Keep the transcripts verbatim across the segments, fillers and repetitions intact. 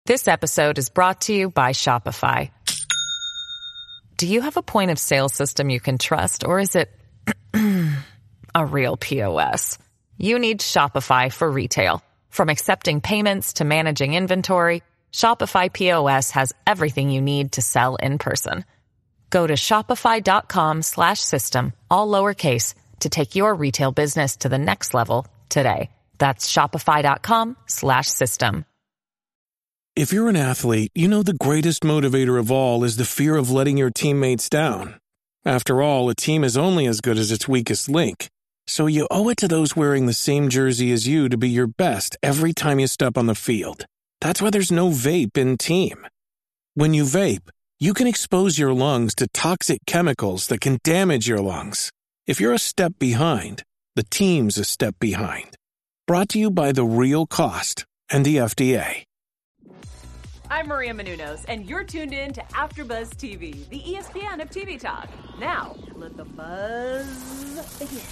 This episode is brought to you by Shopify. Do you have a point of sale system you can trust, or is it a real P O S? You need Shopify for retail. From accepting payments to managing inventory, Shopify P O S has everything you need to sell in person. Go to shopify.com slash system, all lowercase, to take your retail business to the next level today. That's shopify.com slash system. If you're an athlete, you know the greatest motivator of all is the fear of letting your teammates down. After all, a team is only as good as its weakest link. So you owe it to those wearing the same jersey as you to be your best every time you step on the field. That's why there's no vape in team. When you vape, you can expose your lungs to toxic chemicals that can damage your lungs. If you're a step behind, the team's a step behind. Brought to you by The Real Cost and the F D A. I'm Maria Menounos, and you're tuned in to AfterBuzz T V, the E S P N of T V talk. Now, let the buzz begin.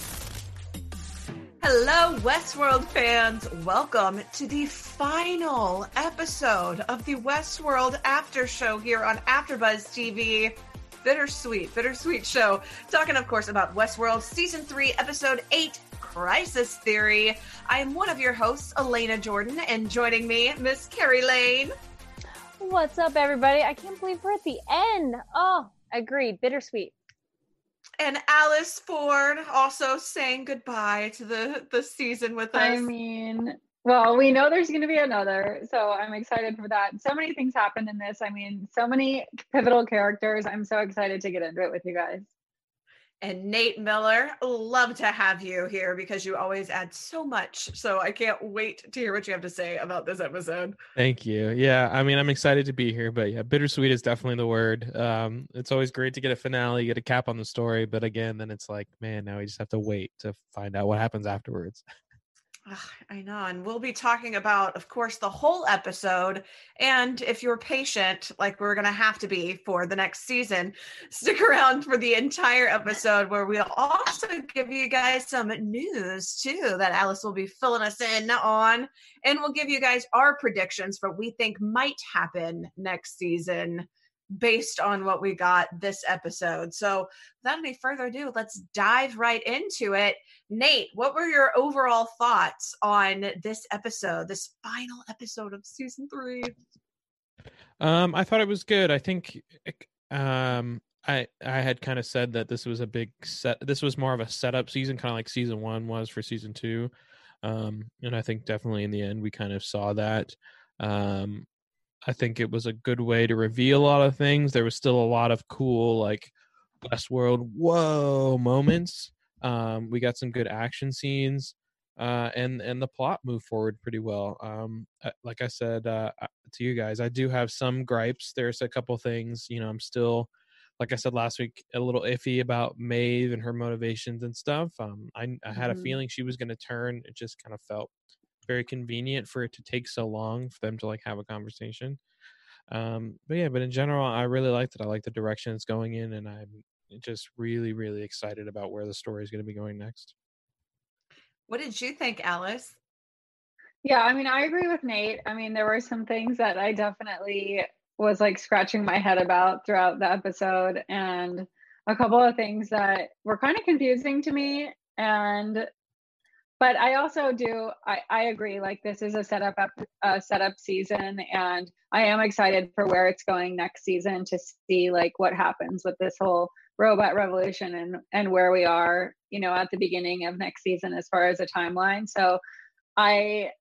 Hello, Westworld fans. Welcome to the final episode of the Westworld After Show here on AfterBuzz T V. Bittersweet, bittersweet show. Talking, of course, about Westworld Season three, Episode eight, Crisis Theory. I am one of your hosts, Elena Jordan, and joining me, Miss Carrie Lane. What's up, everybody? I can't believe we're at the end. Oh, agreed. Bittersweet. And Alice Ford also saying goodbye to the, the season with us. I mean, well, we know there's going to be another, so I'm excited for that. So many things happened in this. I mean, so many pivotal characters. I'm so excited to get into it with you guys. And Nate Miller, love to have you here because you always add so much. So I can't wait to hear what you have to say about this episode. Thank you. Yeah, I mean, I'm excited to be here, but yeah, bittersweet is definitely the word. Um, it's always great to get a finale, get a cap on the story, but again, then it's like, man, now we just have to wait to find out what happens afterwards. Ugh, I know. And we'll be talking about, of course, the whole episode. And if you're patient, like we're going to have to be for the next season, stick around for the entire episode where we'll also give you guys some news, too, that Alice will be filling us in on. And we'll give you guys our predictions for what we think might happen next season based on what we got this episode. So without any further ado, let's dive right into it. Nate, what were your overall thoughts on this episode, this final episode of season three? Um, I thought it was good. I think um, I I had kind of said that this was a big set. This was more of a setup season, kind of like season one was for season two. Um, and I think definitely in the end we kind of saw that. Um, I think it was a good way to reveal a lot of things. There was still a lot of cool, like, Westworld, whoa moments. Um, we got some good action scenes, uh, and and the plot moved forward pretty well. Um, like I said uh, to you guys, I do have some gripes. There's a couple things, you know, I'm still, like I said last week, a little iffy about Maeve and her motivations and stuff. Um, I, I had Mm-hmm. a feeling she was going to turn. It just kind of felt very convenient for it to take so long for them to like have a conversation. Um, but yeah, but in general, I really liked it. I like the direction it's going in, and I'm just really, really excited about where the story is going to be going next. What did you think, Alice? Yeah, I mean, I agree with Nate. I mean, there were some things that I definitely was like scratching my head about throughout the episode, and a couple of things that were kind of confusing to me. And but I also do, I, I agree, like this is a setup up, a setup season, and I am excited for where it's going next season to see like what happens with this whole robot revolution and, and where we are, you know, at the beginning of next season as far as a timeline. So I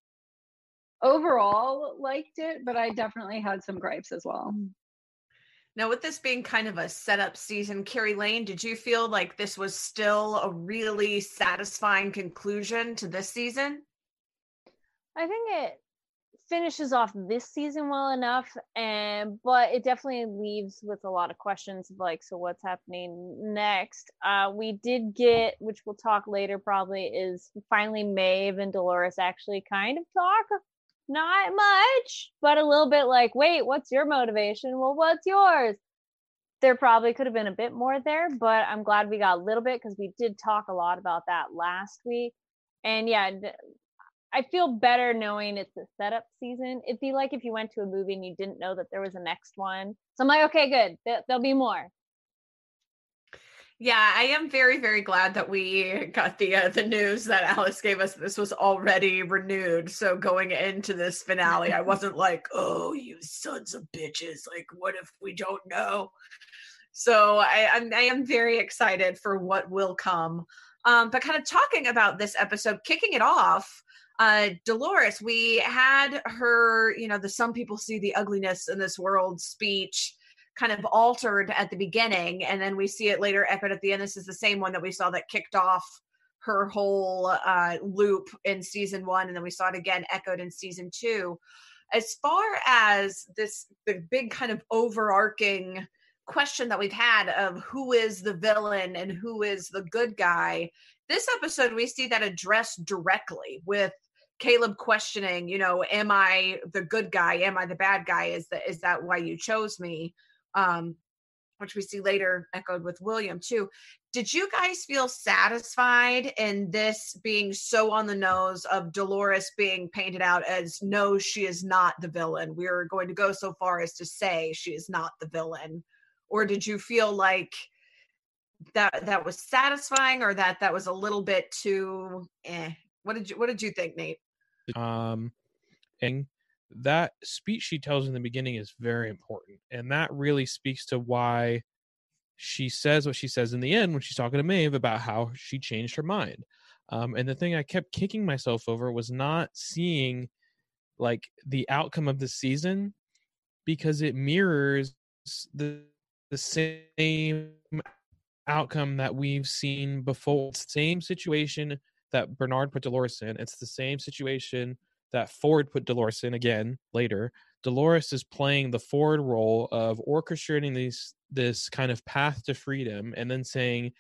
overall liked it, but I definitely had some gripes as well. Now, with this being kind of a setup season, Carrie Lane, did you feel like this was still a really satisfying conclusion to this season? I think it finishes off this season well enough, and but it definitely leaves with a lot of questions of like, so what's happening next? Uh, we did get, which we'll talk later probably, is finally Maeve and Dolores actually kind of talk. Not much, but a little bit like, wait, what's your motivation? Well, what's yours? There probably could have been a bit more there, but I'm glad we got a little bit because we did talk a lot about that last week. And yeah, I feel better knowing it's a setup season. It'd be like if you went to a movie and you didn't know that there was a next one. So I'm like, okay, good. There, there'll be more. Yeah, I am very, very glad that we got the uh, the news that Alice gave us. This was already renewed. So going into this finale, I wasn't like, "Oh, you sons of bitches! Like, what if we don't know?" So I, I'm I am very excited for what will come. Um, but kind of talking about this episode, kicking it off, uh, Dolores, we had her. You know, the "some people see the ugliness in this world" speech kind of altered at the beginning, and then we see it later echoed at the end. This is the same one that we saw that kicked off her whole uh, loop in season one, and then we saw it again echoed in season two. As far as this, the big kind of overarching question that we've had of who is the villain and who is the good guy, this episode we see that addressed directly with Caleb questioning, you know, am I the good guy? Am I the bad guy? Is that is that why you chose me? Um, which we see later echoed with William too. Did you guys feel satisfied in this being so on the nose of Dolores being painted out as, no, she is not the villain? We are going to go so far as to say she is not the villain. Or did you feel like that that was satisfying, or that that was a little bit too eh? What did you what did you think, Nate? Um, and that speech she tells in the beginning is very important, and that really speaks to why she says what she says in the end when she's talking to Maeve about how she changed her mind. Um, and the thing I kept kicking myself over was not seeing like the outcome of the season, because it mirrors the the same outcome that we've seen before. It's the same situation that Bernard put Dolores in. It's the same situation that Ford put Dolores in again later. Dolores is playing the Ford role of orchestrating these this kind of path to freedom, and then saying,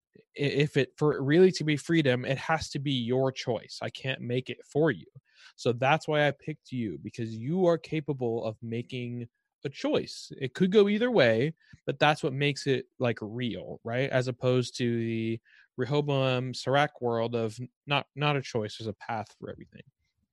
if it for it really to be freedom, it has to be your choice. I can't make it for you. So that's why I picked you, because you are capable of making a choice. It could go either way, but that's what makes it like real, right? As opposed to the Rehoboam Serac world of not not a choice, there's a path for everything.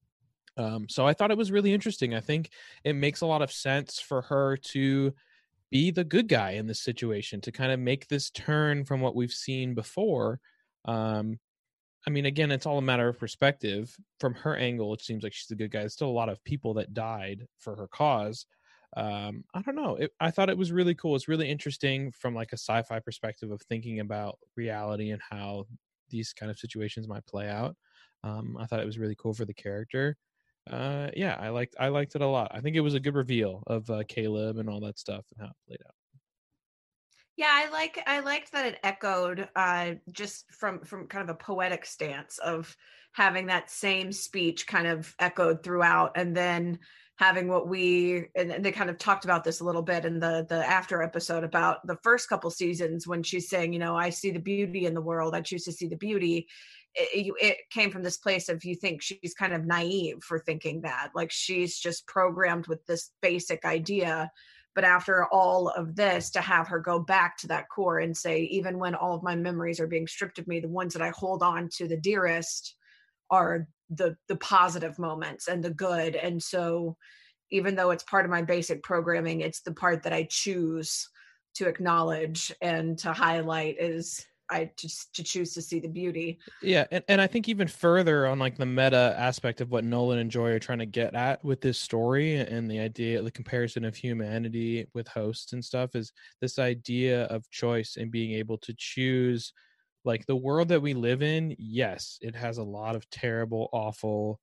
Um, so I thought it was really interesting. I think it makes a lot of sense for her to be the good guy in this situation, to kind of make this turn from what we've seen before. Um, I mean, again, it's all a matter of perspective. From her angle, it seems like she's a good guy. There's still a lot of people that died for her cause. Um, I don't know. It, I thought it was really cool. It's really interesting from like a sci-fi perspective of thinking about reality and how these kind of situations might play out. Um, I thought it was really cool for the character. Uh, yeah, I liked I liked it a lot. I think it was a good reveal of uh, Caleb and all that stuff and how it played out. Yeah, I like I liked that it echoed uh, just from from kind of a poetic stance of having that same speech kind of echoed throughout, and then having what we and they kind of talked about this a little bit in the the after episode about the first couple seasons when she's saying, you know, I see the beauty in the world, I choose to see the beauty. It, it came from this place of, you think she's kind of naive for thinking that, like she's just programmed with this basic idea. But after all of this, to have her go back to that core and say, even when all of my memories are being stripped of me, the ones that I hold on to the dearest are the the positive moments and the good. And so even though it's part of my basic programming, it's the part that I choose to acknowledge and to highlight is I just to choose to see the beauty. Yeah, and, and I think even further on like the meta aspect of what Nolan and Joy are trying to get at with this story, and the idea, the comparison of humanity with hosts and stuff, is this idea of choice and being able to choose. Like the world that we live in, yes, it has a lot of terrible, awful,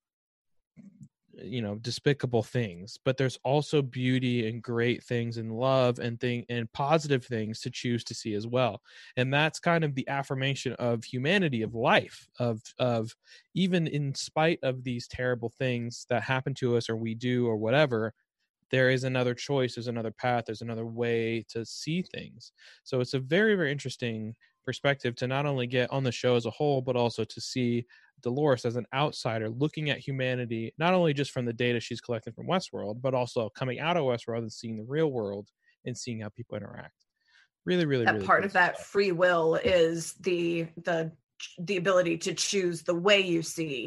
you know, despicable things, but there's also beauty and great things and love and thing and positive things to choose to see as well. And that's kind of the affirmation of humanity, of life, of of even in spite of these terrible things that happen to us or we do or whatever, there is another choice, there's another path, there's another way to see things. So it's a very, very interesting perspective to not only get on the show as a whole, but also to see Dolores as an outsider looking at humanity, not only just from the data she's collecting from Westworld, but also coming out of Westworld and seeing the real world and seeing how people interact. Really, really, that really part cool of that stuff. Free will is the the the ability to choose the way you see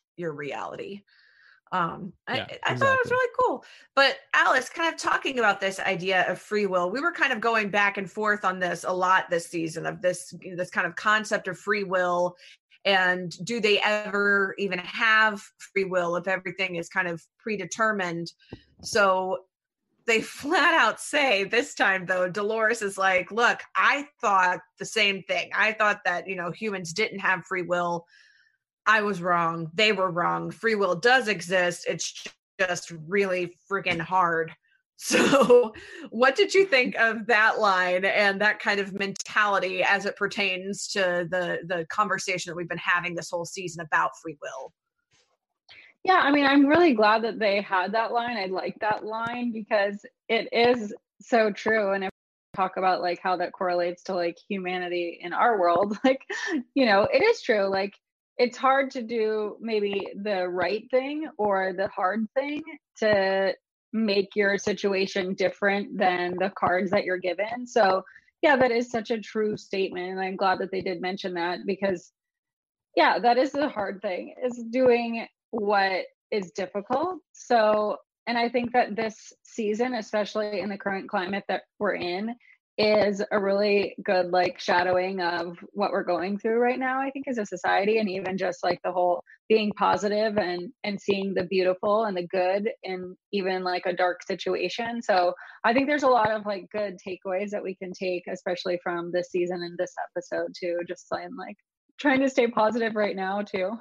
your reality. Um, I, Yeah, I exactly. thought it was really cool. But Alice, kind of talking about this idea of free will, we were kind of going back and forth on this a lot this season, of this this kind of concept of free will, and do they ever even have free will if everything is kind of predetermined? So they flat out say this time, though, Dolores is like, look, I thought the same thing. I thought that, you know, humans didn't have free will. I was wrong. They were wrong. Free will does exist. It's just really freaking hard. So what did you think of that line and that kind of mentality as it pertains to the, the conversation that we've been having this whole season about free will? Yeah, I mean, I'm really glad that they had that line. I like that line because it is so true. And if we talk about like how that correlates to like humanity in our world, like, you know, it is true. Like, it's hard to do maybe the right thing or the hard thing to make your situation different than the cards that you're given. So yeah, that is such a true statement. And I'm glad that they did mention that because yeah, that is the hard thing, is doing what is difficult. So, and I think that this season, especially in the current climate that we're in, is a really good like shadowing of what we're going through right now, I think, as a society, and even just like the whole being positive and and seeing the beautiful and the good in even like a dark situation. So I think there's a lot of like good takeaways that we can take, especially from this season and this episode too, just saying like trying to stay positive right now too.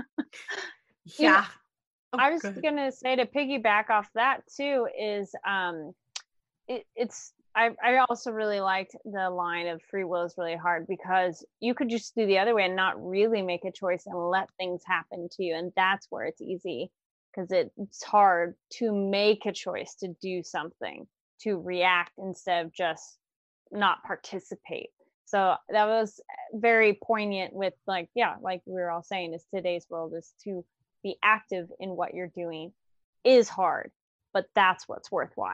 Yeah. Oh, I was going to say, to piggyback off that too, is um, it, it's, I, I also really liked the line of free will is really hard, because you could just do the other way and not really make a choice and let things happen to you. And that's where it's easy, because it, it's hard to make a choice to do something, to react instead of just not participate. So that was very poignant with like, yeah, like we were all saying, is today's world is to be active in what you're doing is hard, but that's what's worthwhile.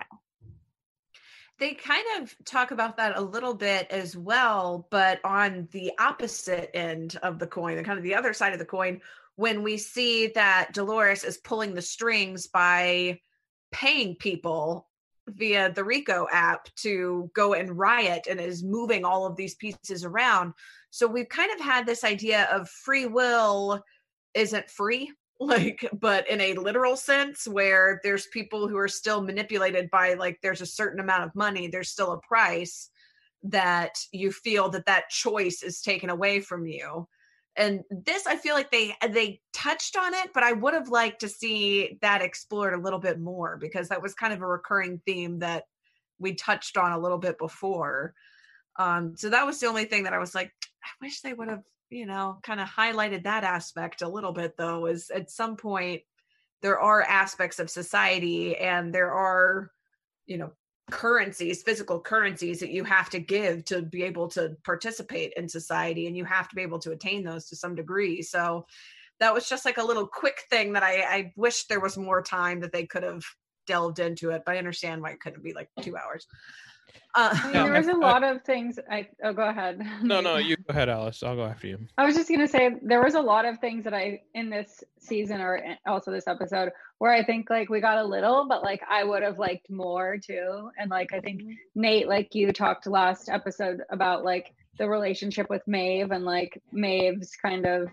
They kind of talk about that a little bit as well, but on the opposite end of the coin, and kind of the other side of the coin, when we see that Dolores is pulling the strings by paying people via the Rico app to go and riot, and is moving all of these pieces around. So we've kind of had this idea of free will isn't free, like, but in a literal sense, where there's people who are still manipulated by, like, there's a certain amount of money, there's still a price that you feel that that choice is taken away from you. And this, I feel like they they touched on it, but I would have liked to see that explored a little bit more, because that was kind of a recurring theme that we touched on a little bit before. Um, so that was the only thing that I was like, I wish they would have, you know, kind of highlighted that aspect a little bit, though, is at some point there are aspects of society and there are, you know, currencies, physical currencies that you have to give to be able to participate in society, and you have to be able to attain those to some degree. So that was just like a little quick thing that I, I wish there was more time that they could have delved into it, but I understand why it couldn't be like two hours. Uh, I mean, there was a lot of things. I oh, go ahead. No, no, you go ahead, Alice. I'll go after you. I was just gonna say there was a lot of things that I in this season or also this episode where I think like we got a little, but like I would have liked more too. And like I think Nate, like you talked last episode about like the relationship with Maeve and like Maeve's kind of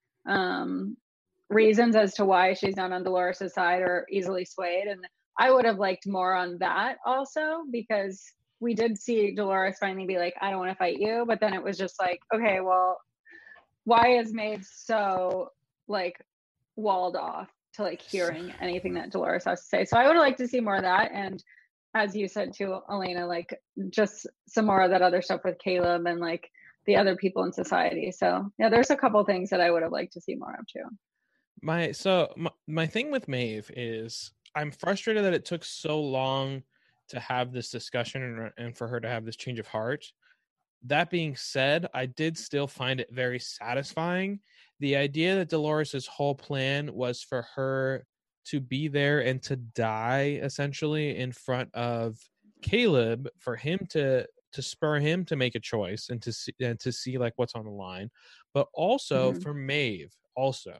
um reasons as to why she's not on Dolores' side or easily swayed. And I would have liked more on that also, because we did see Dolores finally be like, I don't want to fight you. But then it was just like, okay, well, why is Maeve so like walled off to like hearing anything that Dolores has to say? So I would like to see more of that. And as you said too, Elena, like just some more of that other stuff with Caleb and like the other people in society. So yeah, there's a couple things that I would have liked to see more of too. My so my, my thing with Maeve is I'm frustrated that it took so long to have this discussion and, and for her to have this change of heart. That being said, I did still find it very satisfying. The idea that Dolores' whole plan was for her to be there and to die essentially in front of Caleb, for him to to spur him to make a choice and to see and to see like what's on the line, but also mm-hmm. for Maeve also.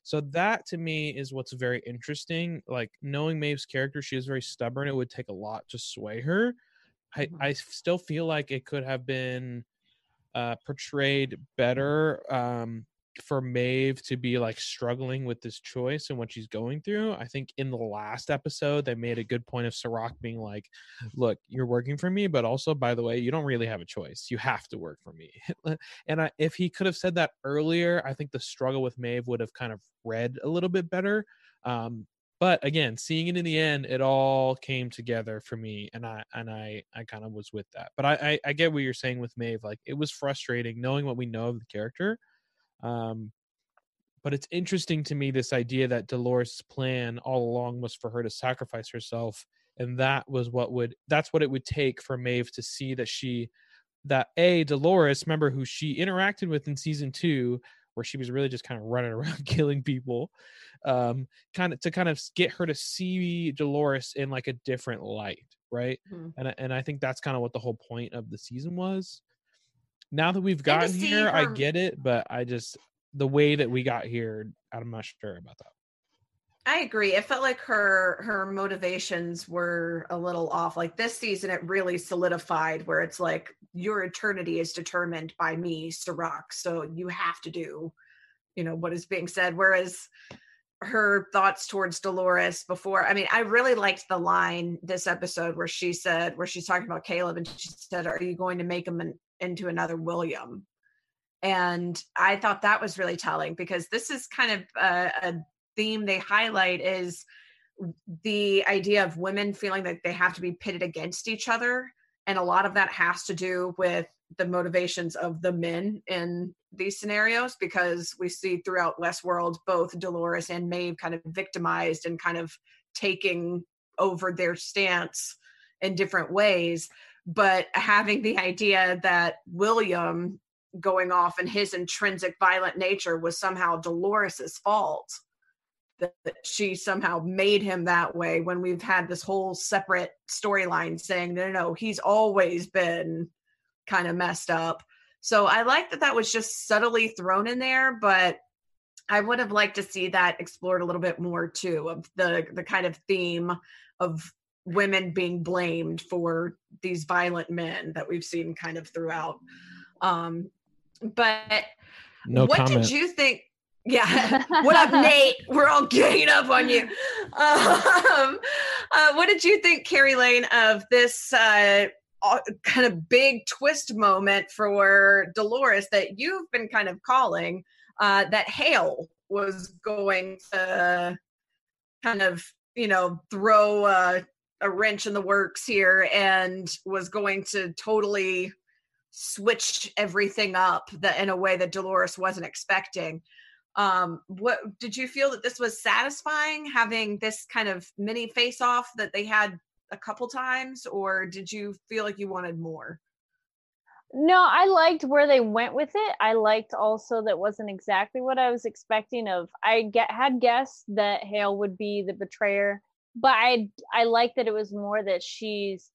So that to me is what's very interesting. Like knowing Maeve's character, she is very stubborn. It would take a lot to sway her. I, Mhm. I still feel like it could have been uh, portrayed better um, for Maeve to be like struggling with this choice and what she's going through. I think in the last episode, they made a good point of Sirach being like, look, you're working for me, but also, by the way, you don't really have a choice. You have to work for me. And I, if he could have said that earlier, I think the struggle with Maeve would have kind of read a little bit better. Um, but again, seeing it in the end, it all came together for me, and I and I I kind of was with that. But I, I I get what you're saying with Maeve. Like it was frustrating knowing what we know of the character. Um, but it's interesting to me this idea that Dolores' plan all along was for her to sacrifice herself, and that was what would that's what it would take for Maeve to see that she that a Dolores, remember who she interacted with in season two, where she was really just kind of running around killing people, um, kind of to kind of get her to see Dolores in like a different light, right? Mhm. And I- and I think that's kind of what the whole point of the season was. Now that we've And to gotten see here, I her- get it, but I just the way that we got here, I'm not sure about that. I agree. It felt like her her motivations were a little off. Like this season, it really solidified where it's like your eternity is determined by me, Sirach. So you have to do, you know, what is being said. Whereas her thoughts towards Dolores before, I mean, I really liked the line this episode where she said, where she's talking about Caleb, and she said, "Are you going to make him an, into another William?" And I thought that was really telling, because this is kind of a, a theme they highlight, is the idea of women feeling that they have to be pitted against each other. And a lot of that has to do with the motivations of the men in these scenarios, because we see throughout Westworld, both Dolores and Maeve kind of victimized and kind of taking over their stance in different ways. But having the idea that William going off and his intrinsic violent nature was somehow Dolores's fault, that she somehow made him that way, when we've had this whole separate storyline saying, no, no, no, he's always been kind of messed up. So I like that that was just subtly thrown in there, but I would have liked to see that explored a little bit more too, of the the kind of theme of women being blamed for these violent men that we've seen kind of throughout. Um, but No what comment. did you think? Yeah. What up, Nate? We're all ganging up on you. Um, uh, what did you think, Carrie Lane, of this uh, kind of big twist moment for Dolores that you've been kind of calling, uh, that Hale was going to kind of, you know, throw uh, a wrench in the works here and was going to totally switch everything up that in a way that Dolores wasn't expecting? Um, what did you feel that this was satisfying, having this kind of mini face off that they had a couple times, or did you feel like you wanted more? No, I liked where they went with it. I liked also that wasn't exactly what I was expecting of. I get had guessed that Hale would be the betrayer, but I I like that it was more that she's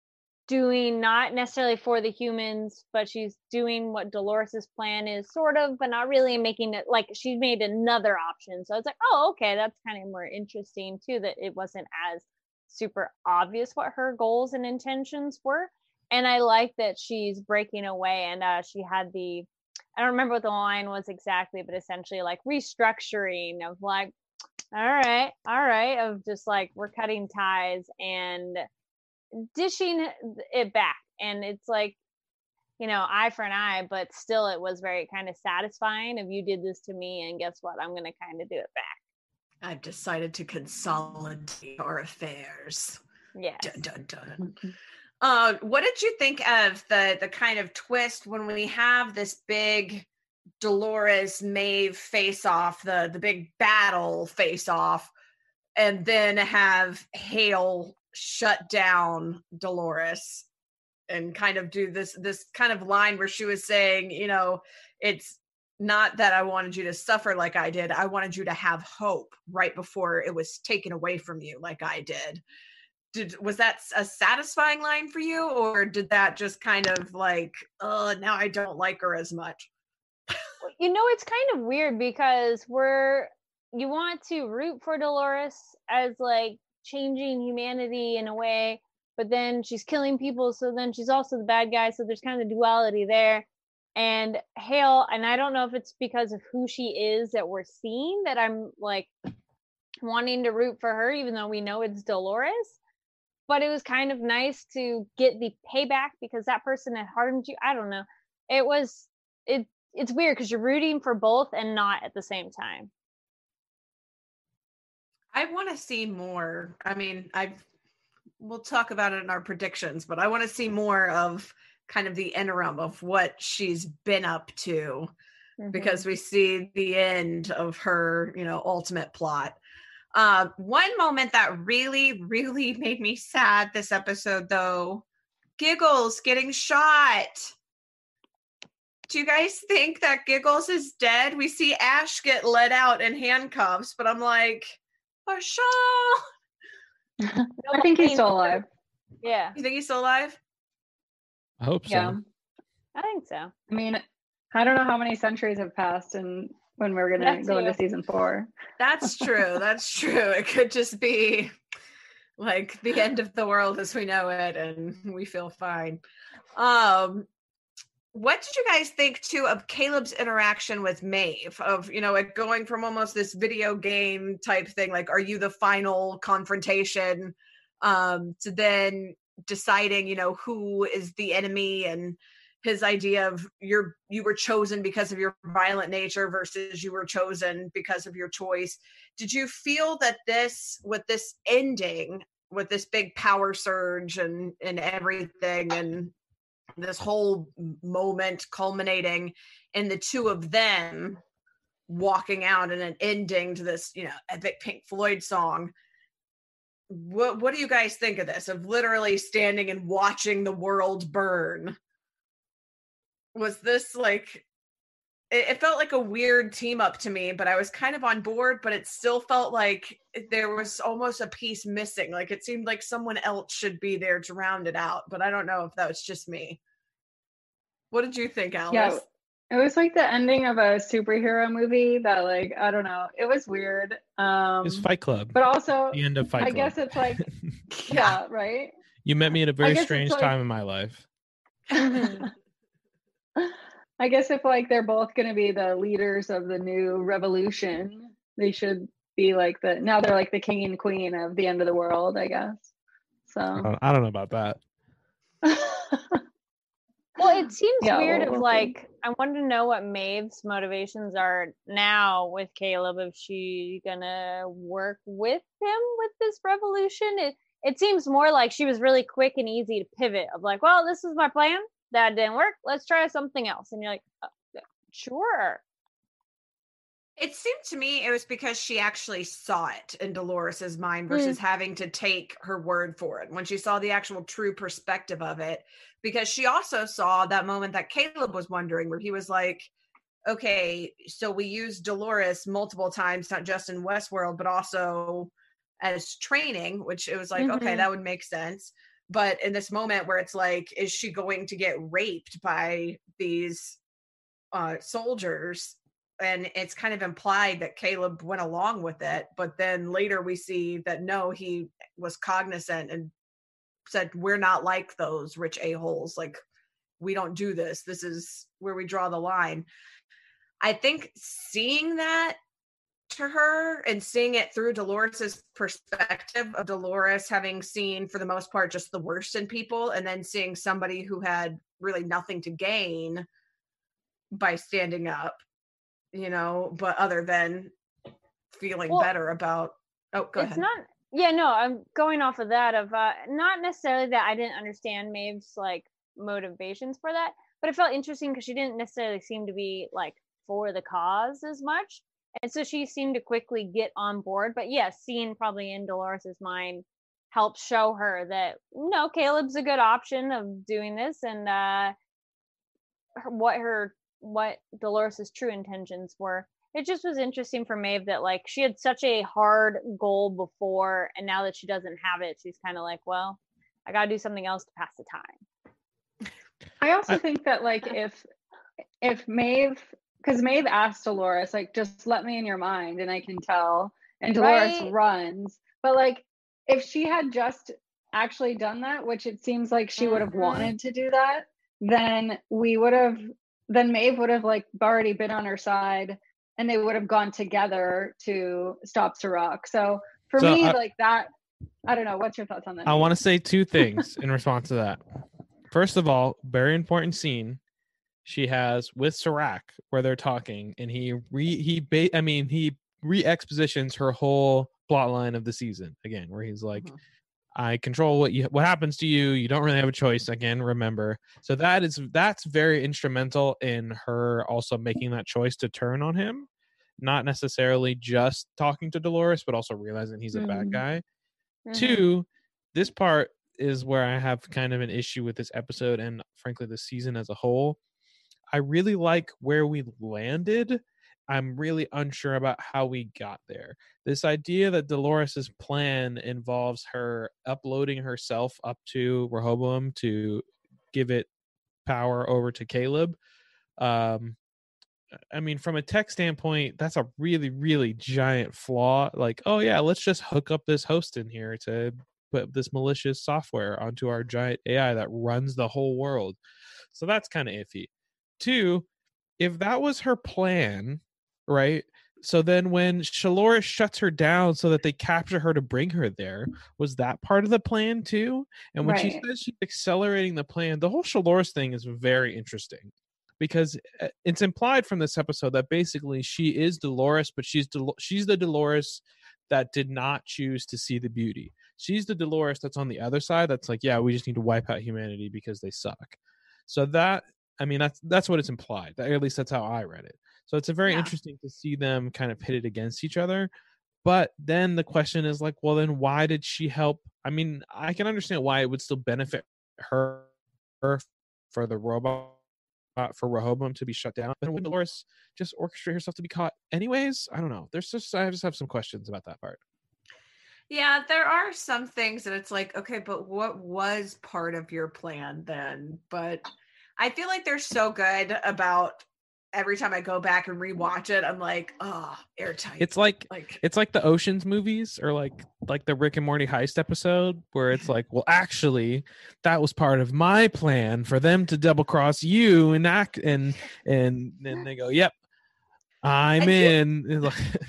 doing not necessarily for the humans, but she's doing what Dolores's plan is, sort of, but not really, making it like she made another option. So it's like, oh, okay, that's kind of more interesting too, that it wasn't as super obvious what her goals and intentions were. And I like that she's breaking away, and uh, she had the, I don't remember what the line was exactly, but essentially like restructuring of like, all right, all right, of just like, we're cutting ties and dishing it back. And it's like, you know, eye for an eye, but still it was very kind of satisfying of, you did this to me, and guess what, I'm going to kind of do it back. I've decided to consolidate our affairs. Yeah. Dun, dun, dun. Uh, what did you think of the the kind of twist when we have this big Dolores Maeve face off, the the big battle face off, and then have Hale shut down Dolores and kind of do this this kind of line where she was saying, you know, it's not that I wanted you to suffer like I did. I wanted you to have hope right before it was taken away from you like I did. Did was that a satisfying line for you, or did that just kind of like, oh, now I don't like her as much? You know, it's kind of weird because we're, you want to root for Dolores as like changing humanity in a way, but then she's killing people, so then she's also the bad guy, so there's kind of duality there. And Hale, and I don't know if it's because of who she is that we're seeing that I'm like wanting to root for her, even though we know it's Dolores. But it was kind of nice to get the payback because that person had harmed you. I don't know. It was it. It's weird because you're rooting for both and not at the same time. I want to see more. I mean, I've we'll talk about it in our predictions, but I want to see more of kind of the interim of what she's been up to, mm-hmm. because we see the end of her, you know, ultimate plot. Uh, one moment that really, really made me sad this episode, though, Giggles getting shot. Do you guys think that Giggles is dead? We see Ash get let out in handcuffs, but I'm like, Marshawn. I think he's still alive. Yeah. You think he's still alive? I hope so. Yeah. I think so. I mean, I don't know how many centuries have passed and when we're going to go into season four. That's true. That's true. It could just be like the end of the world as we know it and we feel fine. Um, what did you guys think too of Caleb's interaction with Maeve, of, you know, it going from almost this video game type thing, like, are you the final confrontation, um, to then deciding, you know, who is the enemy, and his idea of you're you were chosen because of your violent nature versus you were chosen because of your choice. Did you feel that this, with this ending, with this big power surge and and everything, and this whole moment culminating in the two of them walking out and an ending to this, you know, epic Pink Floyd song, what what do you guys think of this, of literally standing and watching the world burn? Was this like, it, it felt like a weird team up to me, but I was kind of on board, but it still felt like there was almost a piece missing. Like it seemed like someone else should be there to round it out, but I don't know if that was just me. What did you think, Alice? Yeah, it was like the ending of a superhero movie that, like, I don't know. It was weird. Um, It's Fight Club. But also, the end of Fight I Club. guess it's like, yeah, right? You met me at a very strange like, time in my life. I guess if like they're both going to be the leaders of the new revolution, they should be like the, now they're like the king and queen of the end of the world, I guess. So I don't, I don't know about that. Well, it seems yeah, weird we'll, of we'll like, see. I wanted to know what Maeve's motivations are now with Caleb. If she gonna work with him with this revolution? It it seems more like she was really quick and easy to pivot of like, well, this is my plan. That didn't work. Let's try something else. And you're like, oh, sure. It seemed to me it was because she actually saw it in Dolores's mind versus mm. having to take her word for it when she saw the actual true perspective of it, because she also saw that moment that Caleb was wondering, where he was like, okay, so we used Dolores multiple times, not just in Westworld, but also as training, which it was like, mm-hmm. okay, that would make sense. But in this moment where it's like, is she going to get raped by these uh, soldiers? And it's kind of implied that Caleb went along with it. But then later we see that no, he was cognizant and said, we're not like those rich a-holes. Like, we don't do this. This is where we draw the line. I think seeing that to her and seeing it through Dolores's perspective of Dolores having seen, for the most part, just the worst in people, and then seeing somebody who had really nothing to gain by standing up, you know, but other than feeling well, better about, oh, go it's ahead. Not, yeah, no, I'm going off of that of, uh, not necessarily that I didn't understand Maeve's, like, motivations for that, but it felt interesting because she didn't necessarily seem to be, like, for the cause as much. And so she seemed to quickly get on board. But yes, seeing probably in Dolores's mind helped show her that, no, Caleb's a good option of doing this, and uh, her, what her what Dolores's true intentions were. It just was interesting for Maeve that, like, she had such a hard goal before, and now that she doesn't have it, she's kind of like, well, I got to do something else to pass the time. I also think that, like, if if Maeve because Maeve asked Dolores, like, just let me in your mind and I can tell. And Dolores Right. runs. But like, if she had just actually done that, which it seems like she would have Mhm. wanted to do that, then we would have, then Maeve would have like already been on her side and they would have gone together to stop Serac. So for So me, I- like that, I don't know. What's your thoughts on that? I Nate? want to say two things in response to that. First of all, very important scene she has with Serac where they're talking, and he re he ba- I mean he re-expositions her whole plot line of the season again, where he's like, Mhm. I control what you what happens to you. You don't really have a choice. Again, remember. So that is that's very instrumental in her also making that choice to turn on him, not necessarily just talking to Dolores, but also realizing he's a bad Mm. guy. Mhm. Two, this part is where I have kind of an issue with this episode and frankly the season as a whole. I really like where we landed. I'm really unsure about how we got there. This idea that Dolores's plan involves her uploading herself up to Rehoboam to give it power over to Caleb. Um, I mean, from a tech standpoint, that's a really, really giant flaw. Like, oh yeah, let's just hook up this host in here to put this malicious software onto our giant A I that runs the whole world. So that's kind of iffy. Two, if that was her plan, right? So then when Shalora shuts her down so that they capture her to bring her there, was that part of the plan too? And when she Right. says she's accelerating the plan, the whole Shalora's thing is very interesting because uh, it's implied from this episode that basically she is Dolores, but she's Del- she's the Dolores that did not choose to see the beauty. She's the Dolores that's on the other side that's like, yeah, we just need to wipe out humanity because they suck. So that, I mean, that's that's what it's implied. At least that's how I read it. So it's a very Yeah. interesting to see them kind of pitted against each other. But then the question is like, well, then why did she help? I mean, I can understand why it would still benefit her, her for the robot for Rehoboam to be shut down. But wouldn't Dolores just orchestrate herself to be caught anyways? I don't know. There's just I just have some questions about that part. Yeah, there are some things that it's like, okay, but what was part of your plan then? But I feel like they're so good about every time I go back and rewatch it, I'm like, oh, airtight. It's like like it's like the Ocean's movies or like like the Rick and Morty heist episode where it's like, well, actually, that was part of my plan for them to double cross you and act and and then they go, yep, I'm I do- in.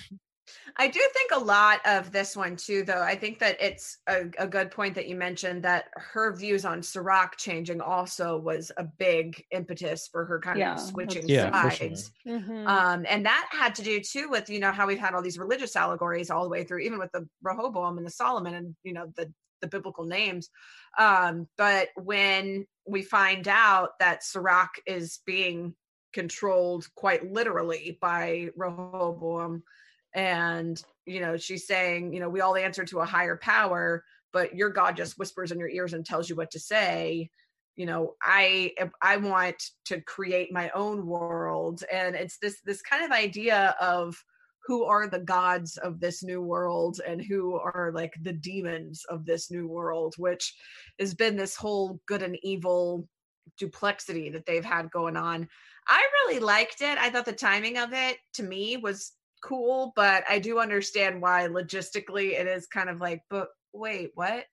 I do think a lot of this one too, though. I think that it's a, a good point that you mentioned that her views on Serac changing also was a big impetus for her kind Yeah, of switching that's Yeah, for sides. sure. Mhm. Um, and that had to do too with, you know, how we've had all these religious allegories all the way through, even with the Rehoboam and the Solomon and, you know, the, the biblical names. Um, but when we find out that Serac is being controlled quite literally by Rehoboam, and, you know, she's saying, you know, we all answer to a higher power, but your God just whispers in your ears and tells you what to say. You know, I I want to create my own world. And it's this this kind of idea of who are the gods of this new world and who are like the demons of this new world, which has been this whole good and evil duplexity that they've had going on. I really liked it. I thought the timing of it to me was cool, but I do understand why logistically it is kind of like, but wait, what?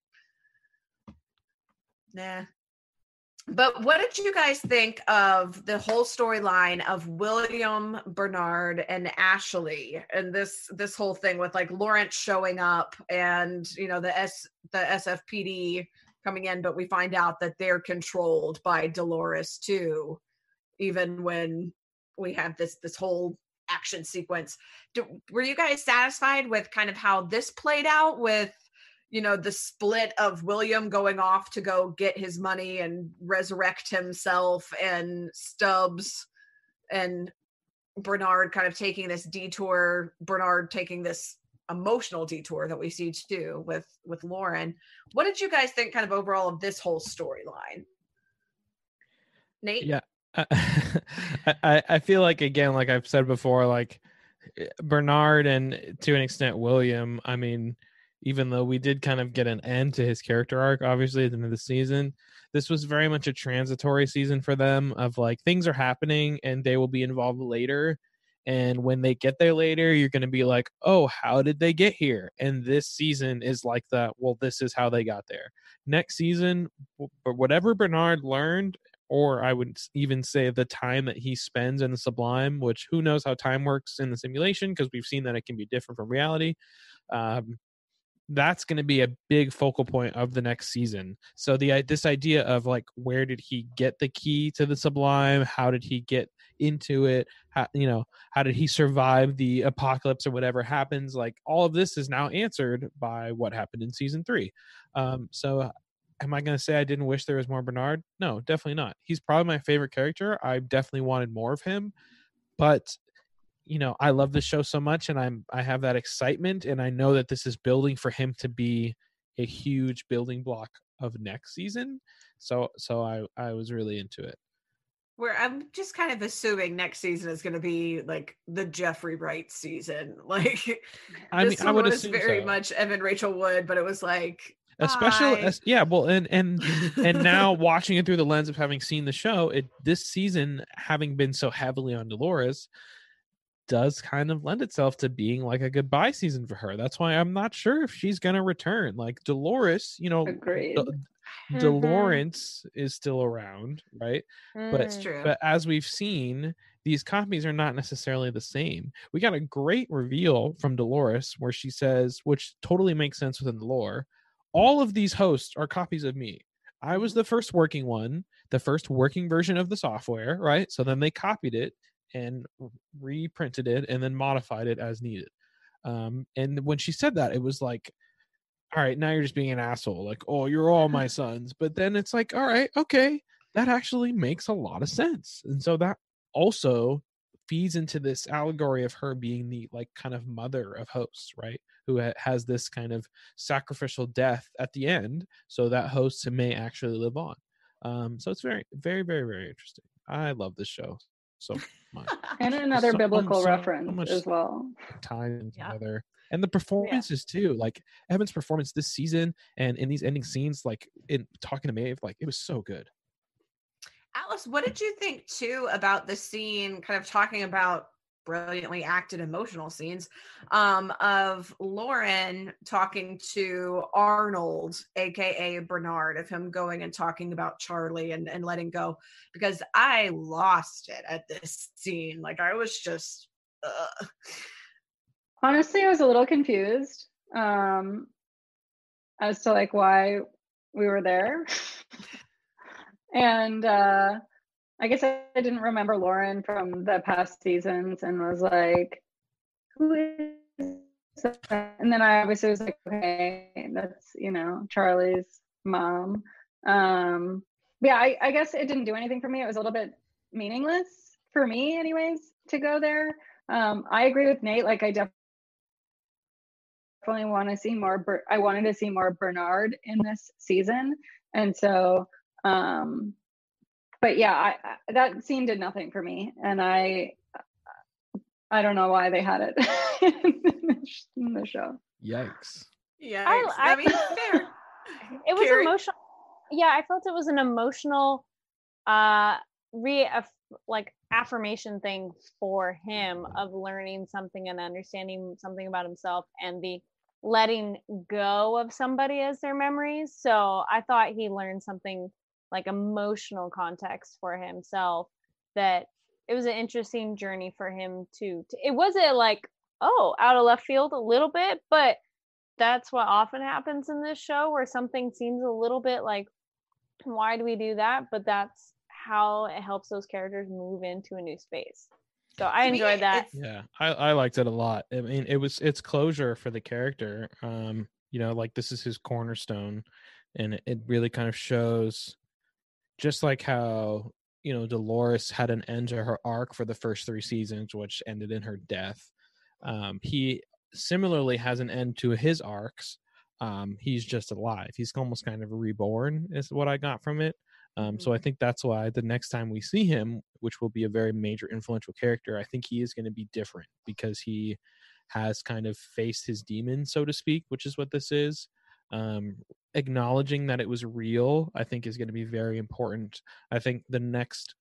Nah. But what did you guys think of the whole storyline of William, Bernard, and Ashley, and this this whole thing with like Lawrence showing up and, you know, the S the S F P D coming in, but we find out that they're controlled by Dolores too, even when we have this this whole action sequence. Do, were you guys satisfied with kind of how this played out with, you know, the split of William going off to go get his money and resurrect himself, and Stubbs and Bernard kind of taking this detour, Bernard taking this emotional detour that we see too with with Lauren? What did you guys think kind of overall of this whole storyline? Nate? Yeah. I, I I feel like, again, like I've said before, like Bernard and to an extent William, I mean, even though we did kind of get an end to his character arc, obviously, at the end of the season. This was very much a transitory season for them of like things are happening and they will be involved later. And when they get there later, you're going to be like, oh, how did they get here? And this season is like that. Well, this is how they got there. Next season, whatever Bernard learned, or I would even say the time that he spends in the Sublime, which who knows how time works in the simulation, because we've seen that it can be different from reality. Um, that's going to be a big focal point of the next season. So the this idea of like, where did he get the key to the Sublime? How did he get into it? How, you know, how did he survive the apocalypse or whatever happens? Like all of this is now answered by what happened in season three. Um, so am I going to say I didn't wish there was more Bernard? No, definitely not. He's probably my favorite character. I definitely wanted more of him, but you know, I love this show so much and I'm, I have that excitement and I know that this is building for him to be a huge building block of next season. So, so I, I was really into it. Where I'm just kind of assuming next season is going to be like the Jeffrey Wright season. Like, I mean, I would was assume very so. much Evan Rachel Wood, but it was like, especially bye. as, yeah, well, and and and now watching it through the lens of having seen the show, it this season having been so heavily on Dolores does kind of lend itself to being like a goodbye season for her. That's why I'm not sure if she's gonna return. Like Dolores, you know, Agreed. D- Mhm. Dolores is still around, right? But That's Mm. true. but as we've seen, these copies are not necessarily the same. We got a great reveal from Dolores where she says, which totally makes sense within the lore, all of these hosts are copies of me. I was the first working one, the first working version of the software, right? So then they copied it and reprinted it and then modified it as needed. Um, and when she said that, it was like, all right, now you're just being an asshole. Like, oh, you're all my sons. But then it's like, all right, okay, that actually makes a lot of sense. And so that also feeds into this allegory of her being the like kind of mother of hosts, right? Who ha- has this kind of sacrificial death at the end so that hosts may actually live on. Um, so it's very, very, very, very interesting. I love this show so much. And another So- biblical so- so reference much as well. tied in Yeah. together. And the performances too, like Evan's performance this season and in these ending scenes, like in talking to Maeve, like it was so good. Alice, what did you think too about the scene, kind of talking about brilliantly acted emotional scenes um, of Lauren talking to Arnold, aka Bernard, of him going and talking about Charlie and, and letting go? Because I lost it at this scene. Like I was just uh. Honestly, I was a little confused um, as to like why we were there. And uh, I guess I didn't remember Lauren from the past seasons and was like, who is that? And then I obviously was like, okay, that's, you know, Charlie's mom. Um, yeah, I, I guess it didn't do anything for me. It was a little bit meaningless for me anyways to go there. Um, I agree with Nate. Like I definitely definitely want to see more Ber- I wanted to see more Bernard in this season, and so um but yeah, I, I that scene did nothing for me, and I I don't know why they had it in the show. Yikes. Yeah, I, I, I mean, fair. It was Carrie? emotional. Yeah, I felt it was an emotional, uh, re like affirmation thing for him of learning something and understanding something about himself and the letting go of somebody as their memories. So I thought he learned something like emotional context for himself, that it was an interesting journey for him to, to it wasn't like, oh, out of left field a little bit, but that's what often happens in this show where something seems a little bit like, why do we do that? But that's how it helps those characters move into a new space. So I To me, enjoyed that. it's- Yeah, I, I liked it a lot. I mean, it was it's closure for the character. Um, you know, like this is his cornerstone, and it, it really kind of shows, just like how you know Dolores had an end to her arc for the first three seasons, which ended in her death. Um, he similarly has an end to his arcs. Um, he's just alive. He's almost kind of reborn, is what I got from it. Um, so I think that's why the next time we see him, which will be a very major influential character, I think he is going to be different because he has kind of faced his demon, so to speak, which is what this is. Um, acknowledging that it was real, I think, is going to be very important. I think the next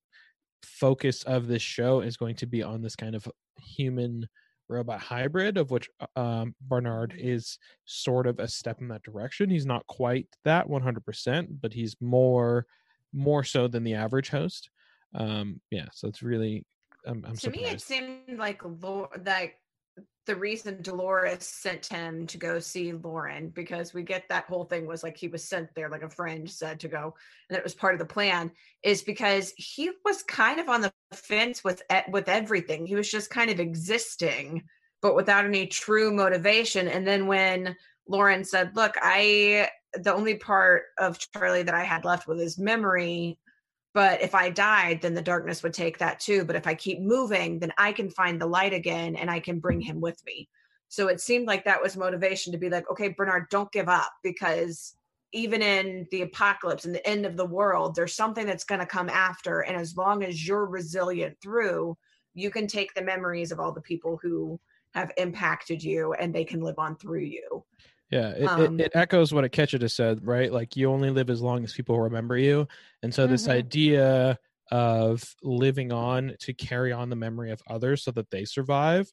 focus of this show is going to be on this kind of human robot hybrid, of which um, Bernard is sort of a step in that direction. He's not quite that one hundred percent, but he's more more so than the average host. Um, yeah, so it's really, I'm, I'm to surprised. me, it seemed like Lo- like the reason Dolores sent him to go see Lauren, because we get that whole thing was like he was sent there, like a friend said to go, and it was part of the plan, is because he was kind of on the fence with with everything. He was just kind of existing, but without any true motivation. And then when Lauren said, look, I the only part of Charlie that I had left was his memory, but if I died, then the darkness would take that too. But if I keep moving, then I can find the light again and I can bring him with me. So it seemed like that was motivation to be like, okay, Bernard, don't give up, because even in the apocalypse and the end of the world, there's something that's going to come after. And as long as you're resilient through, you can take the memories of all the people who have impacted you and they can live on through you. Yeah, it, Um, it, it echoes what Akecheta said, right? Like, you only live as long as people remember you. And so this Mhm. idea of living on to carry on the memory of others so that they survive,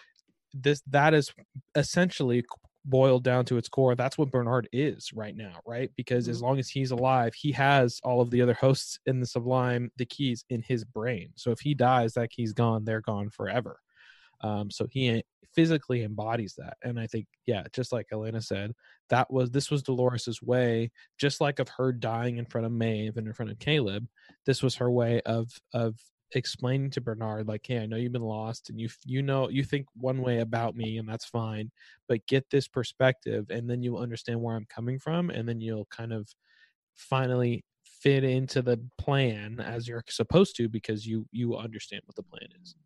this that is essentially boiled down to its core. That's what Bernard is right now, right? Because as long as he's alive, he has all of the other hosts in the Sublime, the keys in his brain. So if he dies, that key's gone, they're gone forever. Um, so he physically embodies that. And I think, yeah, just like Elena said, that was, this was Dolores's way, just like of her dying in front of Maeve and in front of Caleb. This was her way of, of explaining to Bernard, like, hey, I know you've been lost and you, you know, you think one way about me, and that's fine, but get this perspective and then you'll understand where I'm coming from. And then you'll kind of finally fit into the plan as you're supposed to, because you, you understand what the plan is.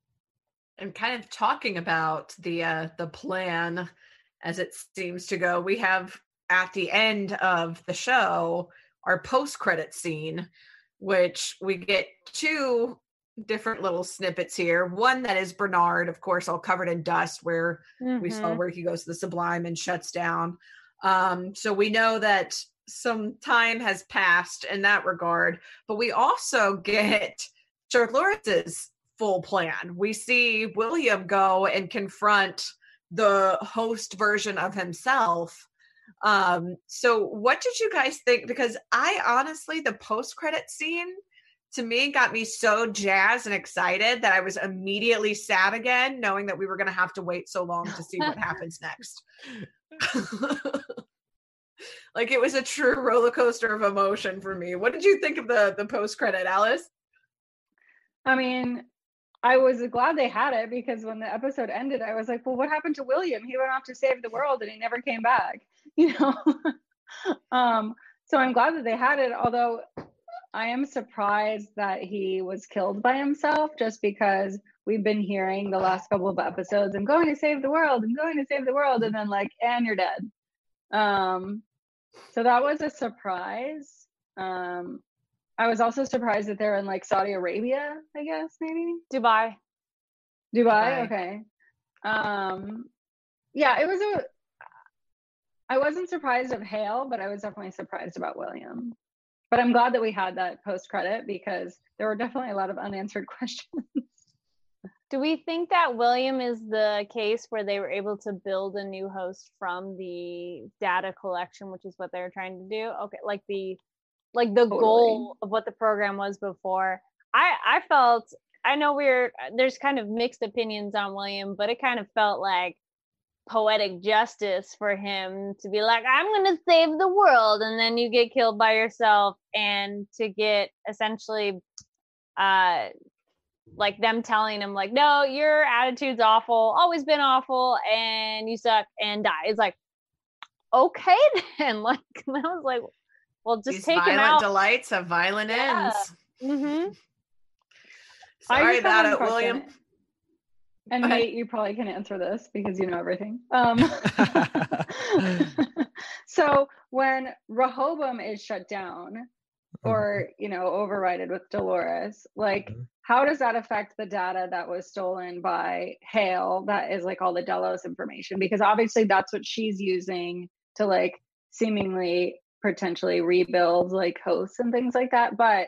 And kind of talking about the uh, the plan as it seems to go, we have at the end of the show our post-credit scene, which we get two different little snippets here. One that is Bernard, of course, all covered in dust, where Mm-hmm. we saw where he goes to the Sublime and shuts down. Um, so we know that some time has passed in that regard, but we also get Charlotte's full plan. We see William go and confront the host version of himself. Um, so what did you guys think? Because I honestly, the post-credit scene to me got me so jazzed and excited that I was immediately sad again, knowing that we were going to have to wait so long to see what happens next. Like, it was a true roller coaster of emotion for me. What did you think of the, the post-credit, Alice? I mean, I was glad they had it, because when the episode ended, I was like, well, what happened to William? He went off to save the world and he never came back, you know? um, so I'm glad that they had it, although I am surprised that he was killed by himself, just because we've been hearing the last couple of episodes, I'm going to save the world, I'm going to save the world, and then like, and you're dead. Um, so that was a surprise. Um, I was also surprised that they're in like Saudi Arabia, I guess, maybe Dubai. Dubai. Dubai. Okay. Um, yeah, it was a, I wasn't surprised of Hale, but I was definitely surprised about William. But I'm glad that we had that post credit, because there were definitely a lot of unanswered questions. Do we think that William is the case where they were able to build a new host from the data collection, which is what they were trying to do? Okay, like the like the Totally. goal of what the program was before. I I felt, I know we're there's kind of mixed opinions on William, but it kind of felt like poetic justice for him to be like, I'm gonna save the world, and then you get killed by yourself, and to get essentially uh like them telling him like, no, your attitude's awful, always been awful, and you suck, and die. It's like, okay then. Like, I was like, well, just These take him violent out. delights have violent Yeah. ends. Mm-hmm. Sorry just have about one it, William. question. And Go ahead. Nate, you probably can answer this because you know everything. Um, so when Rehoboam is shut down, or, you know, overrided with Dolores, like, Mhm. how does that affect the data that was stolen by Hale? That is like all the Delos information, because obviously that's what she's using to like seemingly potentially rebuild like hosts and things like that. But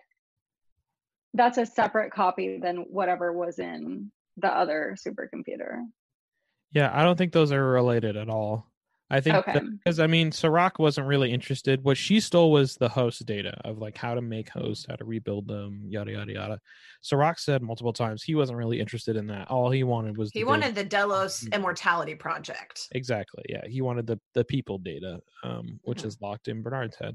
that's a separate copy than whatever was in the other supercomputer. Yeah, I don't think those are related at all. I think Okay. because I mean, Serac wasn't really interested. What she stole was the host data of like how to make hosts, how to rebuild them, yada yada yada. Serac said multiple times he wasn't really interested in that. All he wanted was He the wanted data. the Delos Mhm. Immortality Project. Exactly. Yeah, he wanted the the people data, um, which Mhm. is locked in Bernard's head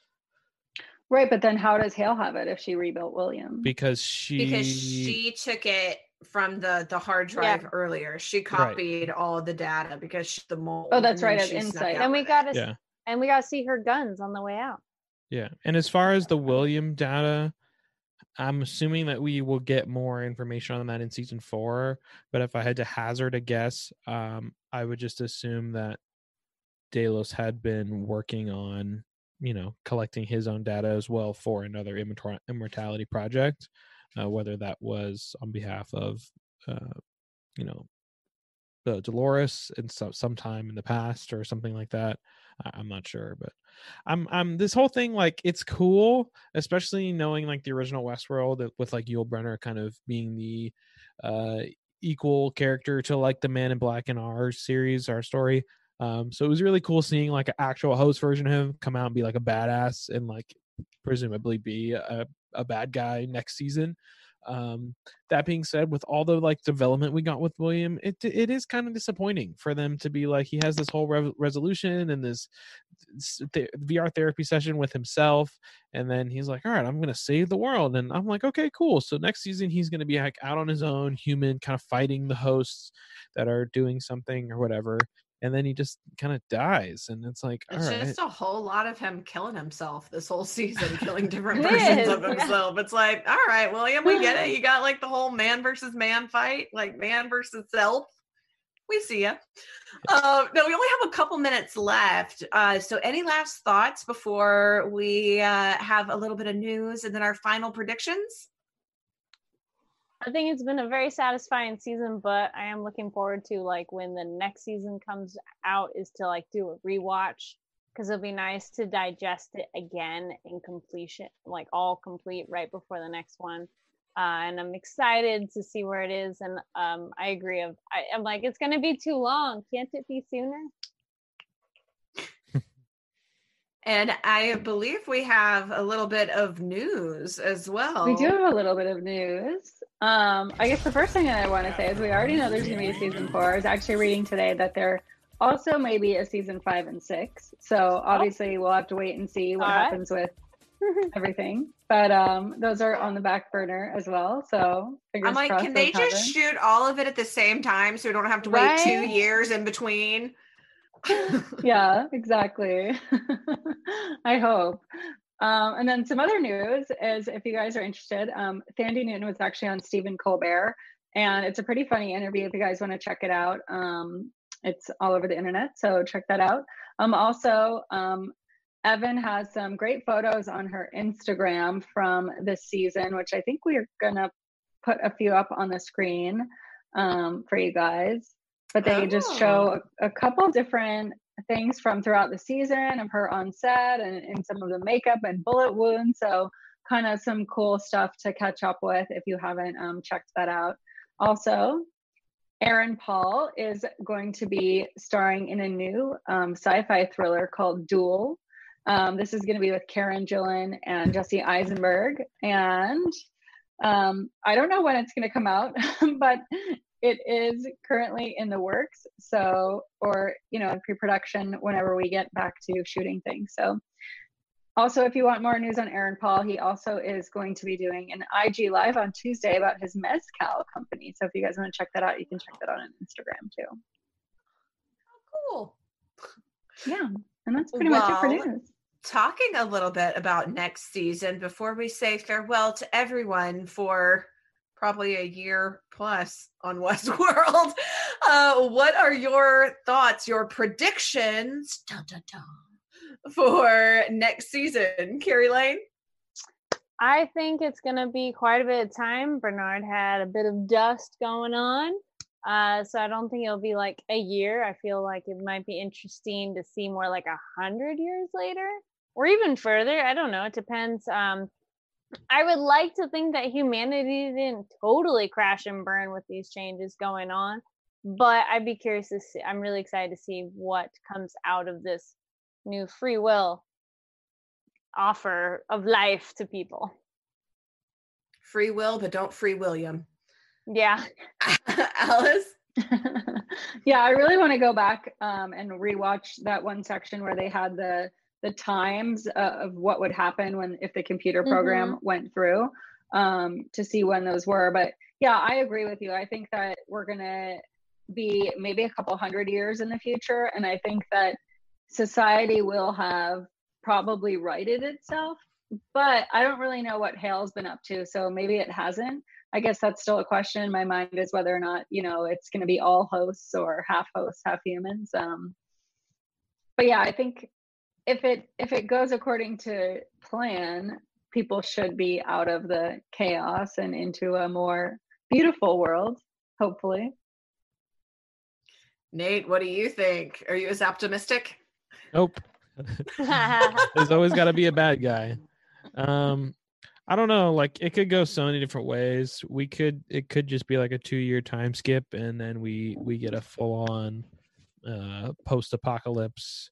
Right, but then how does Hale have it if she rebuilt William? because she Because she took it from the the hard drive Yeah. earlier. She Right. copied all the data because she's the mole. Oh, that's and then right, at she snuck Insight. out And we with got it. to yeah. and we got to see her guns on the way out. Yeah. And as far as the William data, I'm assuming that we will get more information on that in season four. But if I had to hazard a guess, um, I would just assume that Delos had been working on, you know, collecting his own data as well for another immortal- immortality project, uh, whether that was on behalf of, uh, you know, the Dolores in some sometime in the past or something like that. I, I'm not sure, but I'm I'm this whole thing, like, it's cool, especially knowing like the original Westworld with like Yul Brynner kind of being the uh equal character to like the Man in Black in our series, our story. Um, so it was really cool seeing like an actual host version of him come out and be like a badass and like presumably be a, a bad guy next season. Um, that being said, with all the like development we got with William, it it is kind of disappointing for them to be like he has this whole re- resolution and this th- V R therapy session with himself, and then he's like, all right, I'm gonna save the world, and I'm like, okay, cool. So next season he's gonna be like out on his own, human, kind of fighting the hosts that are doing something or whatever, and then he just kind of dies, and it's like, all It's right, just a whole lot of him killing himself this whole season, killing different It versions is, of yeah. himself. It's like, all right, William, we get it. You got like the whole man versus man fight, like man versus self. We see ya. Uh, no, we only have a couple minutes left. Uh, so, any last thoughts before we uh, have a little bit of news and then our final predictions? I think it's been a very satisfying season, but I am looking forward to like when the next season comes out is to like do a rewatch, because it'll be nice to digest it again in completion, like all complete right before the next one. Uh, and I'm excited to see where it is. And um, I agree. Of I, I'm like, it's gonna be too long. Can't it be sooner? And I believe we have a little bit of news as well. We do have a little bit of news. Um, I guess the first thing that I want to say is we already know there's going to be a season four. I was actually reading today that there also may be a season five and six. So obviously we'll have to wait and see what All right. happens with everything. But um, those are on the back burner as well. So fingers I'm like, crossed can they those just happen. shoot all of it at the same time so we don't have to wait Right? two years in between? Yeah, exactly. I hope. Um, and then some other news is, if you guys are interested, um, Thandie Newton was actually on Stephen Colbert, and it's a pretty funny interview if you guys want to check it out. Um, it's all over the internet, so check that out. Um, also, um, Evan has some great photos on her Instagram from this season, which I think we're gonna put a few up on the screen um, for you guys. But they just show a, a couple different things from throughout the season of her on set and, and some of the makeup and bullet wounds. So kind of some cool stuff to catch up with if you haven't um, checked that out. Also, Aaron Paul is going to be starring in a new um, sci-fi thriller called Duel. Um, this is going to be with Karen Gillan and Jesse Eisenberg. And um, I don't know when it's going to come out, but it is currently in the works. So, or, you know, in pre-production whenever we get back to shooting things. So also, if you want more news on Aaron Paul, he also is going to be doing an I G live on Tuesday about his mezcal company. So if you guys want to check that out, you can check that out on Instagram too. Cool. Yeah. And that's pretty much it for Well, news. Talking a little bit about next season before we say farewell to everyone for probably a year plus on Westworld. Uh, what are your thoughts, your predictions dun, dun, dun, for next season? Carrie Lane? I think it's going to be quite a bit of time. Bernard had a bit of dust going on. Uh, so I don't think it'll be like a year. I feel like it might be interesting to see more like a hundred years later or even further. I don't know. It depends. Um, I would like to think that humanity didn't totally crash and burn with these changes going on, but I'd be curious to see. I'm really excited to see what comes out of this new free will offer of life to people. Free will, but don't free William. Yeah. Alice? Yeah, I really want to go back um, and rewatch that one section where they had the the times uh, of what would happen when if the computer program mm-hmm. went through um, to see when those were. But yeah, I agree with you. I think that we're going to be maybe a couple hundred years in the future. And I think that society will have probably righted itself, but I don't really know what Hale's been up to. So maybe it hasn't. I guess that's still a question in my mind, is whether or not, you know, it's going to be all hosts or half hosts, half humans. Um, but yeah, I think if it if it goes according to plan, people should be out of the chaos and into a more beautiful world, hopefully. Nate, what do you think? Are you as optimistic? Nope. There's always got to be a bad guy. Um, I don't know. Like, it could go so many different ways. We could, it could just be like a two-year time skip, and then we we get a full-on uh, post-apocalypse.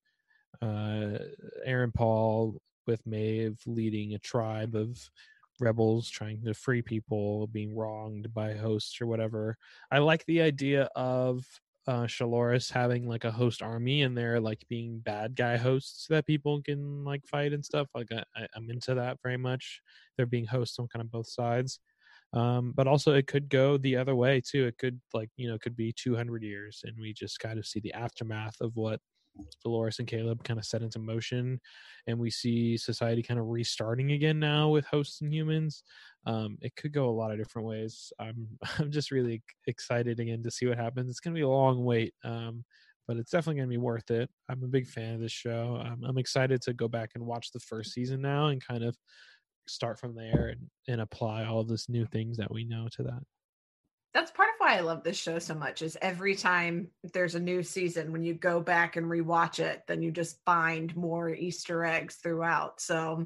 Uh, Aaron Paul with Maeve leading a tribe of rebels trying to free people being wronged by hosts or whatever. I like the idea of uh Shaloris having like a host army, and they're like being bad guy hosts that people can like fight and stuff. Like I, I'm into that very much. They're being hosts on kind of both sides. Um, but also it could go the other way too. It could like, you know, it could be two hundred years and we just kind of see the aftermath of what Dolores and Caleb kind of set into motion, and we see society kind of restarting again now with hosts and humans. Um, it could go a lot of different ways. I'm I'm just really excited again to see what happens. It's going to be a long wait, um, but it's definitely going to be worth it. I'm a big fan of this show. Um, I'm excited to go back and watch the first season now and kind of start from there and, and apply all of this new things that we know to that. That's part of why I love this show so much, is every time there's a new season, when you go back and rewatch it, then you just find more Easter eggs throughout. So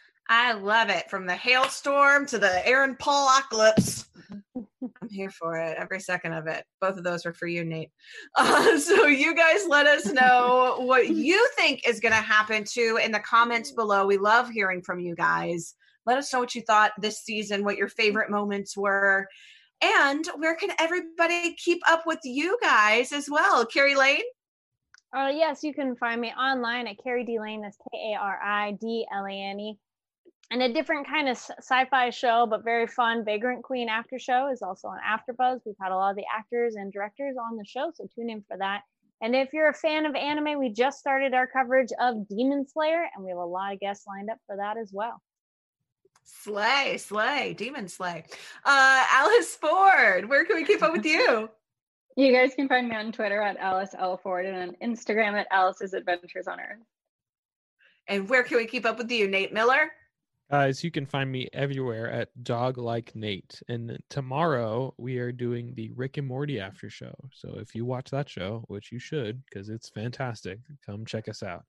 I love it. From the hailstorm to the Aaron Paul-ocalypse. I'm here for it. Every second of it. Both of those are for you, Nate. Uh, so you guys let us know what you think is going to happen too in the comments below. We love hearing from you guys. Let us know what you thought this season, what your favorite moments were. And where can everybody keep up with you guys as well? Carrie Lane? Uh, yes, you can find me online at Carrie D. Lane. That's K A R I D L A N E. And a different kind of sci-fi show, but very fun, Vagrant Queen after show is also on AfterBuzz. We've had a lot of the actors and directors on the show, so tune in for that. And if you're a fan of anime, we just started our coverage of Demon Slayer, and we have a lot of guests lined up for that as well. Slay, slay, demon slay. Uh, Alice Ford, where can we keep up with you? You guys can find me on Twitter at Alice L Ford and on Instagram at Alice's Adventures on Earth. And where can we keep up with you, Nate Miller? Guys, you can find me everywhere at Dog Like Nate. And tomorrow we are doing the Rick and Morty after show. So if you watch that show, which you should, because it's fantastic, come check us out.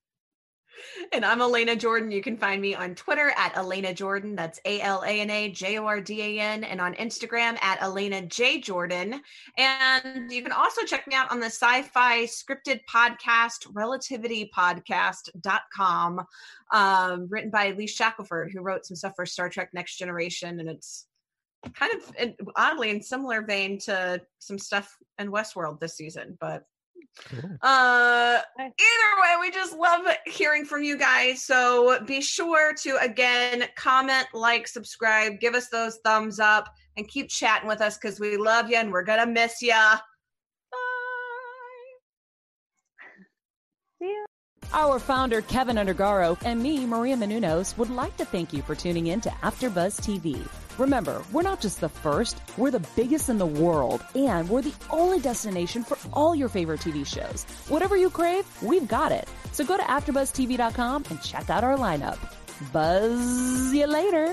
And I'm Elena Jordan. You can find me on Twitter at Elena Jordan. That's A L A N A J O R D A N. And on Instagram at Elena J Jordan. And you can also check me out on the sci-fi scripted podcast, relativity podcast dot com, um, written by Lee Shackelford, who wrote some stuff for Star Trek Next Generation. And it's kind of oddly in similar vein to some stuff in Westworld this season, but Cool. Uh, either way, we just love hearing from you guys. So be sure to, again, comment, like, subscribe, give us those thumbs up, and keep chatting with us because we love you and we're going to miss you. Bye. See you. Our founder, Kevin Undergaro, and me, Maria Menounos, would like to thank you for tuning in to AfterBuzz T V. Remember, we're not just the first, we're the biggest in the world, and we're the only destination for all your favorite T V shows. Whatever you crave, we've got it. So go to AfterBuzz T V dot com and check out our lineup. Buzz you later.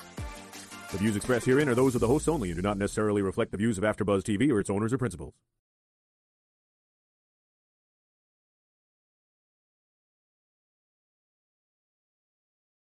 The views expressed herein are those of the hosts only and do not necessarily reflect the views of AfterBuzz T V or its owners or principals.